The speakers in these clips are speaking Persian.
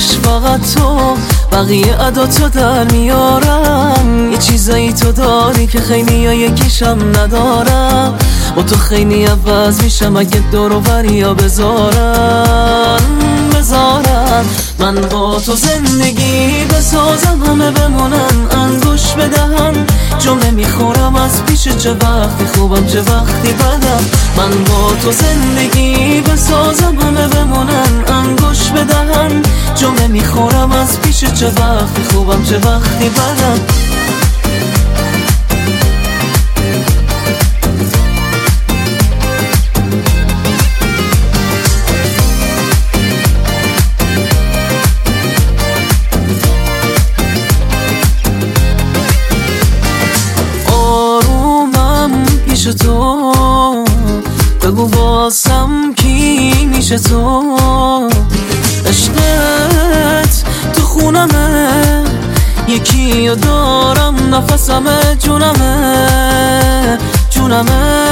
عشق فقط تو، بقیه عداتو در میارم. یه چیزایی تو داری که خیلی ها یکیشم ندارم. با تو خیلی عوض میشم اگه دور و بریا بذارن. من با تو زندگی بسازم، همه بمونن انگوش بدهن. جمله میخورم از پیش، چه وقتی خوبم چه وقتی بدم. من با تو زندگی بسازم، همه بمونن انگوش بدهن. جمله میخورم از پیش، چه وقتی خوبم چه وقتی بدم. تو بگو واسم کی میشه تو؟ عشقت تو خونمه، یکی رو دارم نفسمه، جونمه.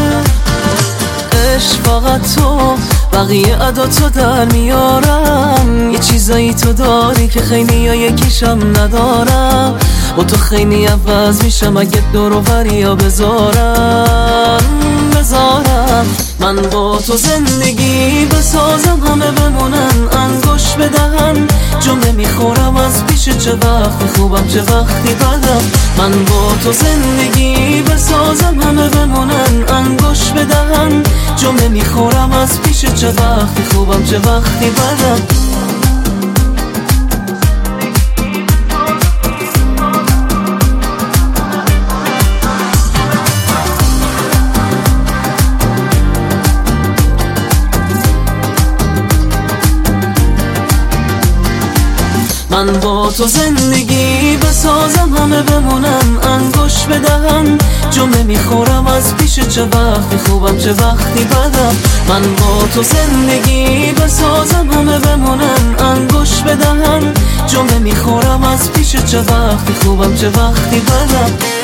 عشق فقط تو، بقیه عداتو در میارم. یه چیزایی تو داری که خیلی ها یکیشم ندارم. با تو خیلی عوض میشم اگه دور و بریا بذارم. من با تو زندگی بسازم، همه بمونن انگوش بدهن. جمله میخورم از پیش، چه وقتی خوبم چه وقتی بدم. من با تو زندگی بسازم، همه بمونن انگوش بدهن. جمله میخورم از پیش، چه وقتی خوبم چه وقتی بدم. من با تو زندگی بسازم، همه بمونن انگوش بدهن. جمله میخورم از پیش، چه وقتی خوبم چه وقتی بدم. من با تو زندگی بسازم، همه بمونن انگوش بدهن. جمله میخورم از پیش، چه وقتی خوبم چه وقتی بدم.